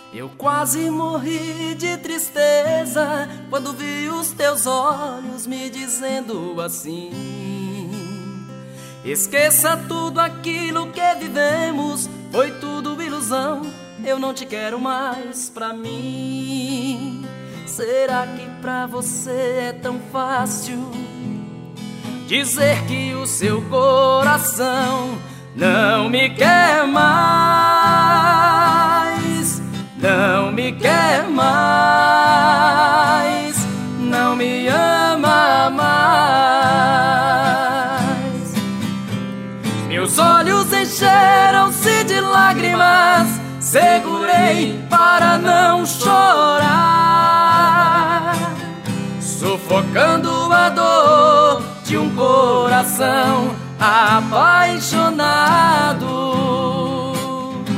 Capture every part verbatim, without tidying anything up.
Eu quase morri de tristeza quando vi os teus olhos me dizendo assim: esqueça tudo aquilo que vivemos, foi tudo ilusão, eu não te quero mais pra mim. Será que pra você é tão fácil dizer que o seu coração não me quer mais, não me quer mais, não me ama mais? Meus olhos encheram-se de lágrimas, segurei para não chorar, sufocando a dor de um coração apaixonado.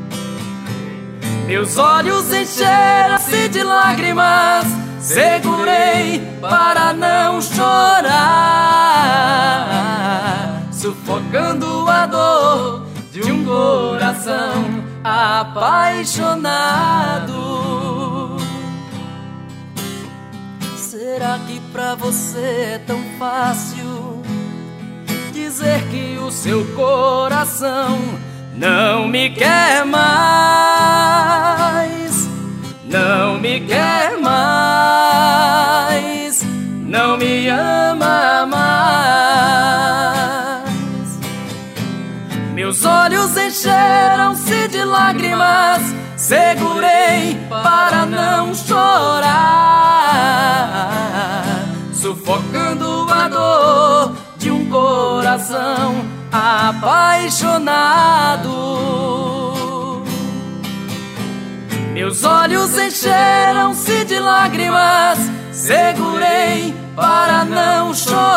Meus olhos encheram-se de lágrimas, segurei para não chorar, sufocando a dor de um coração apaixonado. Será que pra você é tão fácil dizer que o seu coração não me quer mais, não me quer mais, não me ama mais? Meus olhos encheram-se de lágrimas, segurei para não chorar, sufocando a dor de um coração apaixonado. Meus olhos encheram-se de lágrimas, segurei para não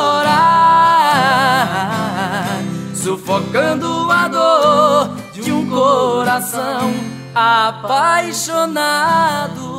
chorar, sufocando a dor de um coração apaixonado.